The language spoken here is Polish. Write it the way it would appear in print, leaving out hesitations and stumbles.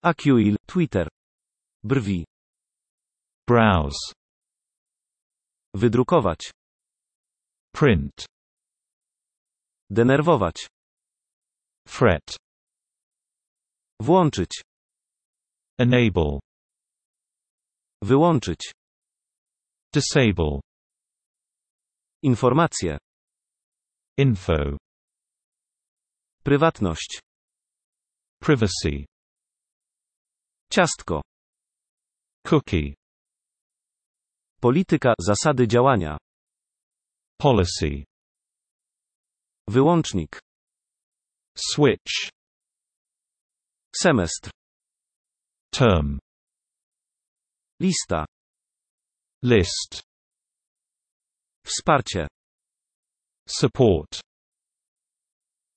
Acuil, Twitter. Brwi. Browse. Wydrukować. Print. Denerwować. Fret. Włączyć. Enable. Wyłączyć. Disable. Informacje. Info. Prywatność. Privacy. Ciastko. Cookie. Polityka, zasady działania. Policy. Wyłącznik. Switch. Semestr. Term. Lista. List. Wsparcie. Support.